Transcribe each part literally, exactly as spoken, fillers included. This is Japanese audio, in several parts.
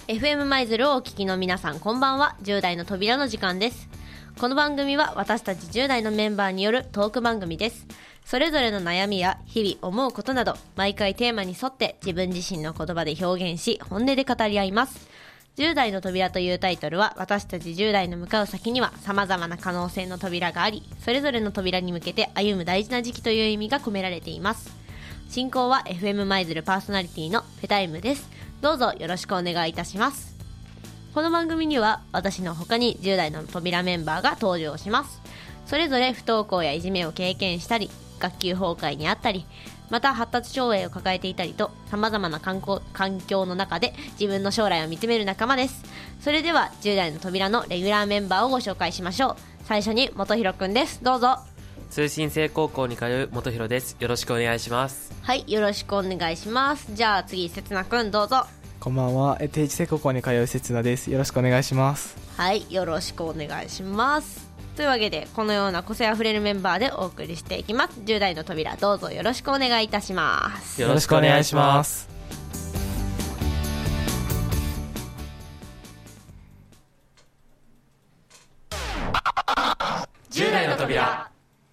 エフエム 舞鶴をお聞きの皆さん、こんばんは。じゅう代の扉の時間です。この番組は私たちじゅう代のメンバーによるトーク番組です。それぞれの悩みや日々思うことなど、毎回テーマに沿って自分自身の言葉で表現し、本音で語り合います。じゅう代の扉というタイトルは、私たちじゅう代の向かう先には様々な可能性の扉があり、それぞれの扉に向けて歩む大事な時期という意味が込められています。進行は エフエム 舞鶴パーソナリティのペタイムです。どうぞよろしくお願いいたします。この番組には私の他にじゅう代の扉メンバーが登場します。それぞれ不登校やいじめを経験したり、学級崩壊にあったり、また発達障害を抱えていたりと、様々な環境の中で自分の将来を見つめる仲間です。それではじゅう代の扉のレギュラーメンバーをご紹介しましょう。最初に元弘くんです。どうぞ。 通信制高校に通う元弘です。よろしくお願いします。 はい、よろしくお願いします。じゃあ次、せつなくんどうぞ。 こんばんは。定時制高校に通うせつなです。よろしくお願いします。 はい、よろしくお願いします。というわけで、このような個性あふれるメンバーでお送りしていきます。じゅう代の扉、どうぞよろしくお願いいたします。 よろしくお願いします。じゅう代の扉。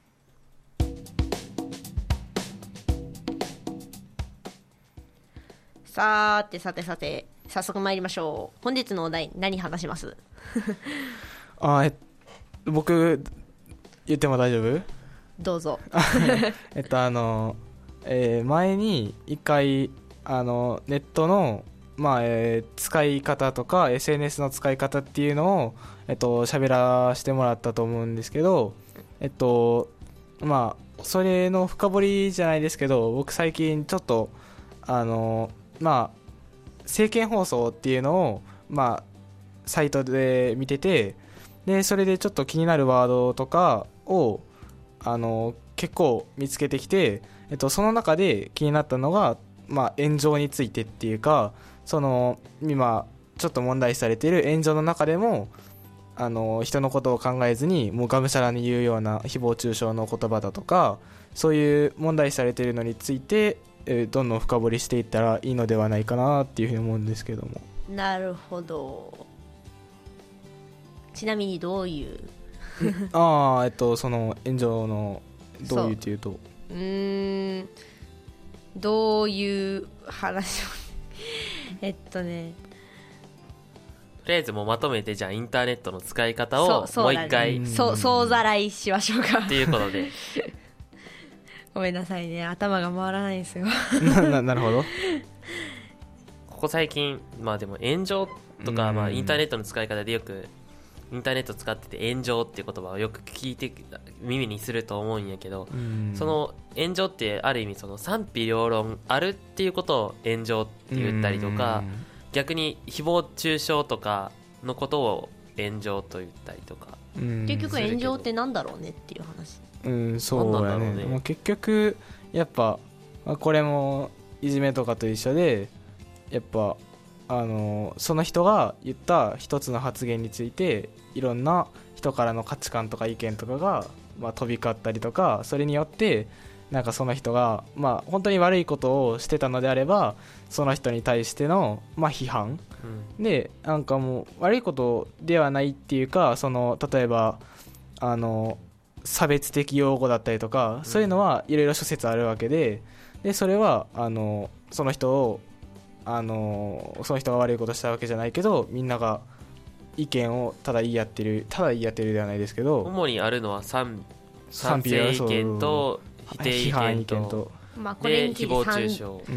さーてさてさて、早速参りましょう。本日のお題、何話しますあえ僕言っても大丈夫？ どうぞえっとあの、えー、前に一回あのネットの、まあえー、使い方とか エスエヌエス の使い方っていうのを、えっと、喋らせてもらったと思うんですけど、えっとまあそれの深掘りじゃないですけど、僕最近ちょっとあのまあ政見放送っていうのを、まあ、サイトで見てて、でそれでちょっと気になるワードとかをあの結構見つけてきて、えっと、その中で気になったのが、まあ、炎上についてっていうか、その今ちょっと問題視されている炎上の中でもあの人のことを考えずにもうがむしゃらに言うような誹謗中傷の言葉だとか、そういう問題視されているのについて、えー、どんどん深掘りしていったらいいのではないかなっていうふうに思うんですけども。 なるほど。ちなみにどういうああ、えっとその炎上のどういうっていうと、 うーんどういう話をえっとねとりあえずもうまとめて、じゃあインターネットの使い方をもう一回そう総ざらいしましょうかっていうことでごめんなさいね、頭が回らないんですよな, なるほど。 ここ最近、まあでも炎上とか、まあインターネットの使い方でよくインターネット使ってて炎上っていう言葉をよく聞いて耳にすると思うんやけど、その炎上ってある意味その賛否両論あるっていうことを炎上って言ったりとか、逆に誹謗中傷とかのことを炎上と言ったりとか。 結局炎上ってなんだろうねっていう話。 うん、そうやね。ねもう結局やっぱこれもいじめとかと一緒で、やっぱあのその人が言った一つの発言についていろんな人からの価値観とか意見とかが、まあ、飛び交ったりとか、それによってなんかその人が、まあ、本当に悪いことをしてたのであればその人に対しての、まあ、批判、うん、でなんかもう悪いことではないっていうか、その例えばあの差別的用語だったりとか、そういうのはいろいろ諸説あるわけで、でそれはあのその人をあのその人が悪いことしたわけじゃないけど、みんなが意見をただ言い合ってるただ言い合ってるではないですけど、 主にあるのは賛賛成意見と否定意見 と, 意見と、 まあ、これについて誹謗中傷、 うん、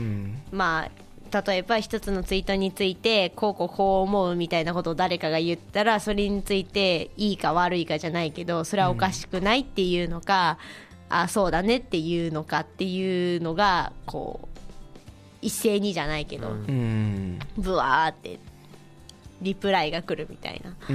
まあ例えば一つのツイートについてこうこうこう思うみたいなことを誰かが言ったら、それについていいか悪いかじゃないけど、それはおかしくないっていうのか、うん、あそうだねっていうのかっていうのがこう一斉にじゃないけど、うん、ブワーってリプライが来るみたいな。 うん、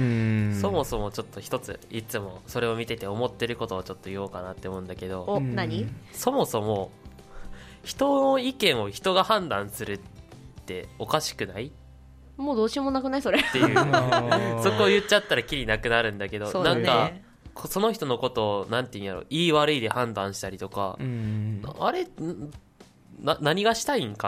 そもそもちょっと一ついつもそれを見てて思ってることをちょっと言おうかなって思うんだけど、 お、何？そもそも人の意見を人が判断するっておかしくない？ もうどうしようもなくないそれっていうそこを言っちゃったらキリなくなるんだけど、 そうだね、 なんかその人のことをなんていうんやろ、いい悪いで判断したりとか、うん、あれな何がしたいんかなっ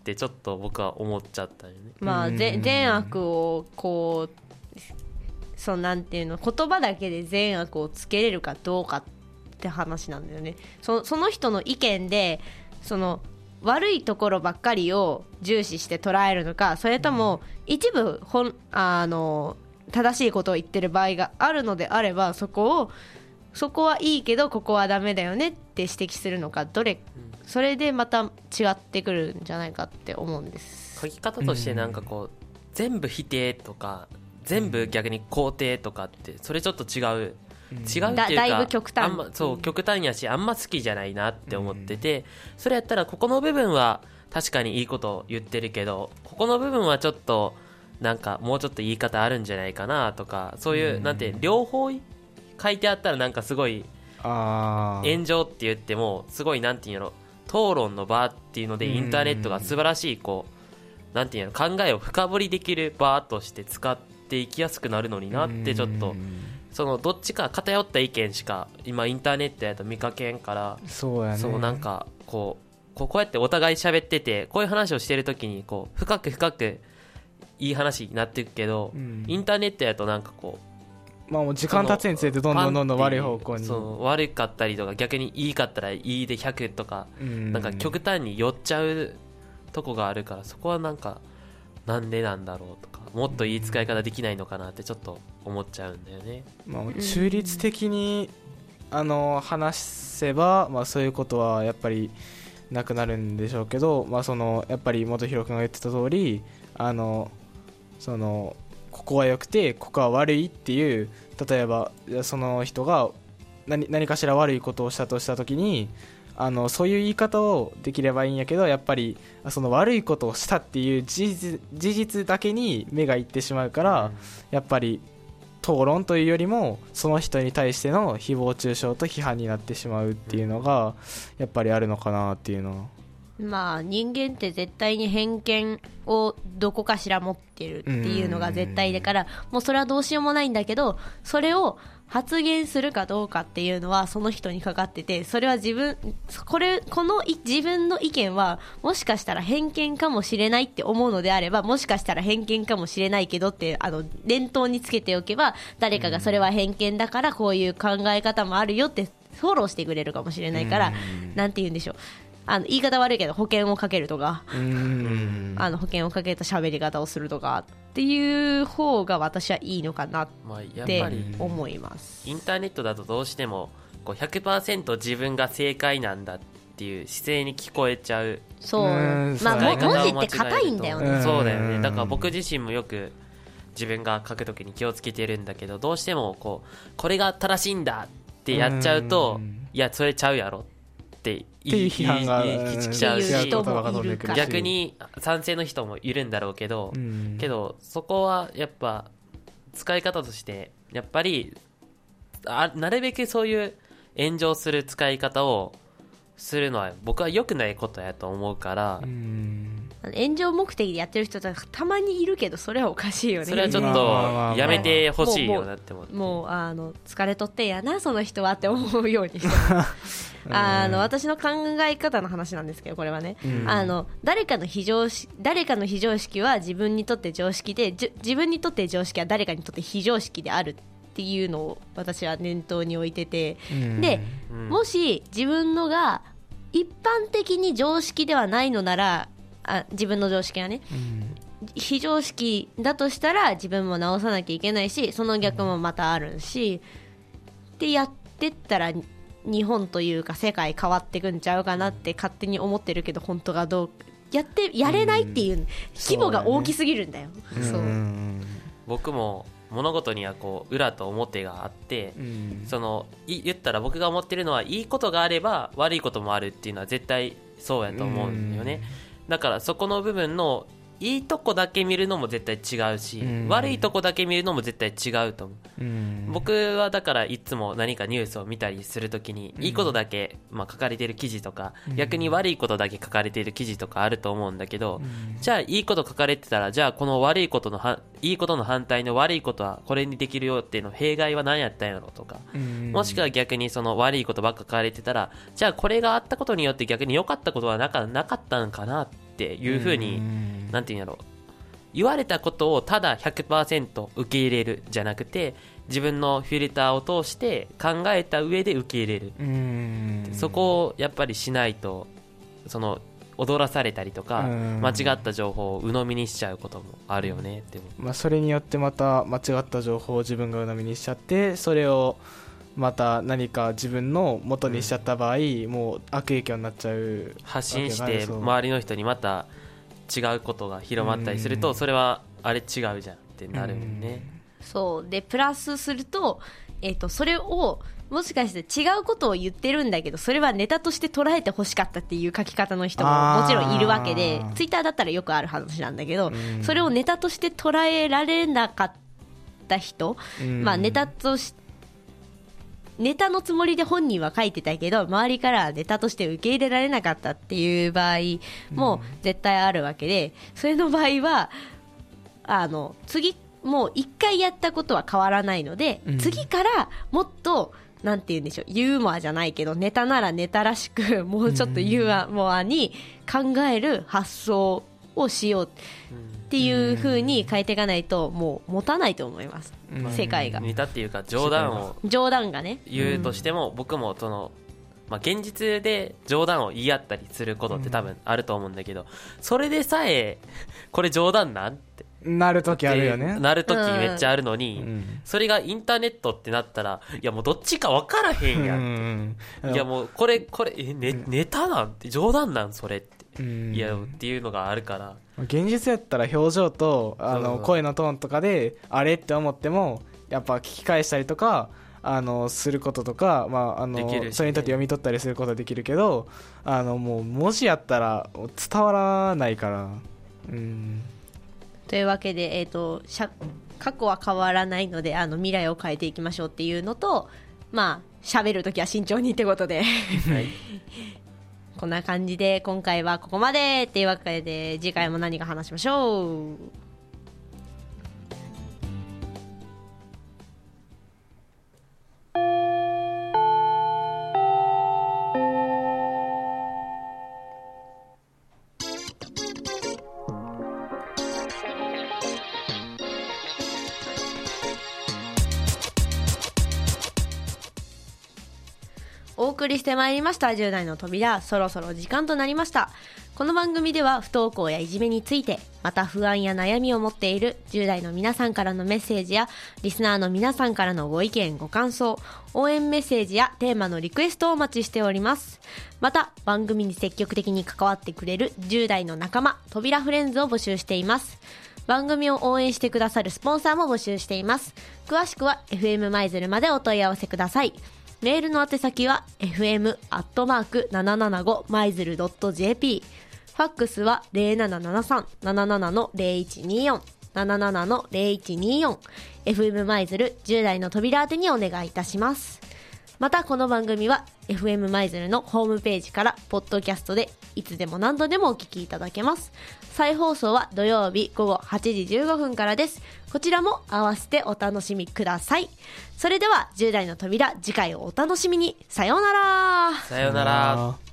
ってちょっと僕は思っちゃったよね。 まあぜ善悪をこうそうなんていうの言葉だけで善悪をつけれるかどうかって話なんだよね。そ, その人の意見でその悪いところばっかりを重視して捉えるのか、それとも一部ほんあの正しいことを言ってる場合があるのであれば、そこをそこはいいけどここはダメだよねって指摘するのか、どれそれでまた違ってくるんじゃないかって思うんです。 書き方としてなんかこう全部否定とか全部逆に肯定とかってそれちょっと違う、違うっていうかだ, だいぶ極端あんまそう極端やしあんま好きじゃないなって思ってて、それやったらここの部分は確かにいいことを言ってるけどここの部分はちょっとなんかもうちょっと言い方あるんじゃないかなとか、そういうなんて両方書いてあったらなんかすごいあ炎上って言ってもすごいなんていうの討論の場っていうのでインターネットが素晴らしいこうなんていうの考えを深掘りできる場として使っていきやすくなるのになってちょっとそのどっちか偏った意見しか今インターネットやと見かけんから、 そうやね、 そうなんかこうこうやってお互い喋っててこういう話をしてるときにこう深く深くいい話になっていくけど、うん、インターネットやとなんかこうまあもう時間経つにつれてどんどんどんどん悪い方向にそう悪かったりとか逆にいいかったらいいでひゃくとか、うん、なんか極端に寄っちゃうとこがあるから、そこはなんかなんでなんだろうとかもっといい使い方できないのかなってちょっと思っちゃうんだよね。 まあ、中立的にあの話せば、まあ、そういうことはやっぱりなくなるんでしょうけど、まあ、そのやっぱり元弘君が言ってた通りあのそのここは良くてここは悪いっていう、例えばその人が 何, 何かしら悪いことをしたとしたときにあのそういう言い方をできればいいんやけど、やっぱりその悪いことをしたっていう事実、事実だけに目がいってしまうから、うん、やっぱり討論というよりもその人に対しての誹謗中傷と批判になってしまうっていうのがやっぱりあるのかなっていうのは、 まあ人間って絶対に偏見をどこかしら持ってるっていうのが絶対だから、もうそれはどうしようもないんだけど、それを発言するかどうかっていうのはその人にかかってて、それは自分これこの自分の意見はもしかしたら偏見かもしれないって思うのであれば、もしかしたら偏見かもしれないけどってあの念頭につけておけば、誰かがそれは偏見だからこういう考え方もあるよってフォローしてくれるかもしれないから、なんて言うんでしょう、あの言い方悪いけど保険をかけるとか、うーんあの保険をかけた喋り方をするとかっていう方が私はいいのかなって思います。 インターネットだとどうしてもこう ひゃくパーセント 自分が正解なんだっていう姿勢に聞こえちゃう。 そう、まあ文字って硬いんだよね。 そうだよね。だから僕自身もよく自分が書くときに気をつけてるんだけど、どうしてもこうこれが正しいんだってやっちゃうと、いやそれちゃうやろっていう批判が来ちゃうし、逆にに賛成の人もいるんだろうけど、けどそこはやっぱ使い方としてやっぱりあなるべくそういう炎上する使い方をするのは僕は良くないことやと思うから、うーん炎上目的でやってる人たちたまにいるけど、それはおかしいよね。 それはちょっとやめてほしいよなって思って、 もう、もうあの疲れとってんやなその人はって思うようにしてあの私の考え方の話なんですけど、これはね、うん、あの誰かの非常識誰かの非常識は自分にとって常識で、じ自分にとって常識は誰かにとって非常識であるっていうのを私は念頭に置いてて、うん、で、うん、もし自分のが一般的に常識ではないのなら、あ自分の常識はね、うん、非常識だとしたら自分も直さなきゃいけないし、その逆もまたあるし、でやってったら日本というか世界変わってくんちゃうかなって勝手に思ってるけど、本当がどうやってやれないっていう、うん、規模が大きすぎるんだよ。そうだね。そう、 僕も物事にはこう裏と表があって、うん、その言ったら僕が思ってるのは、いいことがあれば悪いこともあるっていうのは絶対そうやと思うんだよね、うん、だからそこの部分のいいとこだけ見るのも絶対違うし、うん、悪いとこだけ見るのも絶対違うと思う、うん、僕はだからいつも何かニュースを見たりするときに、うん、いいことだけ、まあ、書かれている記事とか、うん、逆に悪いことだけ書かれている記事とかあると思うんだけど、うん、じゃあいいこと書かれてたら、じゃあこの悪いことのはいいことの反対の悪いことはこれにできるよっていうの弊害は何やったんやろとか、うん、もしくは逆にその悪いことばっか書かれてたら、じゃあこれがあったことによって逆に良かったことはなか、なかったんかなってっていう風に、 うん、 なんていうんやろ、言われたことをただ ひゃくパーセント 受け入れるじゃなくて、自分のフィルターを通して考えた上で受け入れる、 うん、 そこをやっぱりしないと、その踊らされたりとか、うん、間違った情報を鵜呑みにしちゃうこともあるよねって、 まあ、それによってまた間違った情報を自分が鵜呑みにしちゃって、それをまた何か自分の元にしちゃった場合、うん、もう悪影響になっちゃう、 発信して周りの人にまた違うことが広まったりすると、それはあれ違うじゃんってなるもんね。 そうでプラスすると、えーと、それをもしかして違うことを言ってるんだけど、それはネタとして捉えてほしかったっていう書き方の人ももちろんいるわけで、ツイッターだったらよくある話なんだけど、それをネタとして捉えられなかった人、まあネタとしてネタのつもりで本人は書いてたけど、周りからネタとして受け入れられなかったっていう場合も絶対あるわけで、それの場合はあの次もう一回やったことは変わらないので、次からもっとなんて言うんでしょう、ユーモアじゃないけど、ネタならネタらしくもうちょっとユーモアに考える発想をしようっていう風に変えていかないと、もう持たないと思います、世界が。 ネタっていうか冗談を冗談がね言うとしても、僕もその、まあ、現実で冗談を言い合ったりすることって多分あると思うんだけど、それでさえこれ冗談なんってなるときあるよね。 なるときめっちゃあるのに、うん、それがインターネットってなったら、いやもうどっちか分からへんやんって、うん、いやもうこれこれえ、ね、ネタなんて冗談なんそれって、うん、いやっていうのがあるから、 現実やったら表情とあの声のトーンとかであれって思ってもやっぱ聞き返したりとかあのすることとか、まああのね、それにとって読み取ったりすることできるけど、あのもう文字やったら伝わらないから、うん、 というわけで、えーと、しゃ過去は変わらないので、あの未来を変えていきましょうっていうのと、まあ喋るときは慎重にってことで、はい、こんな感じで今回はここまでっていうわけで、次回も何か話しましょう。お送りしてまいりましたじゅう代の扉、そろそろ時間となりました。この番組では不登校やいじめについて、また不安や悩みを持っているじゅう代の皆さんからのメッセージやリスナーの皆さんからのご意見ご感想、応援メッセージやテーマのリクエストをお待ちしております。また番組に積極的に関わってくれるじゅう代の仲間、扉フレンズを募集しています。番組を応援してくださるスポンサーも募集しています。詳しくは エフエム マイズルまでお問い合わせください。メールの宛先は エフエム アットマーク ななななご マイズル ドット ジェーピー、 ファックスは ゼロななななさん なななな の ゼロいちによん なななな の ゼロいちによん、 エフエム マイズルじゅう代の扉宛てにお願いいたします。またこの番組は エフエム マイズルのホームページからポッドキャストでいつでも何度でもお聞きいただけます。再放送は土曜日午後はちじじゅうごふんからです。こちらも合わせてお楽しみください。それではじゅう代の扉、次回をお楽しみに。さようなら。 さようなら。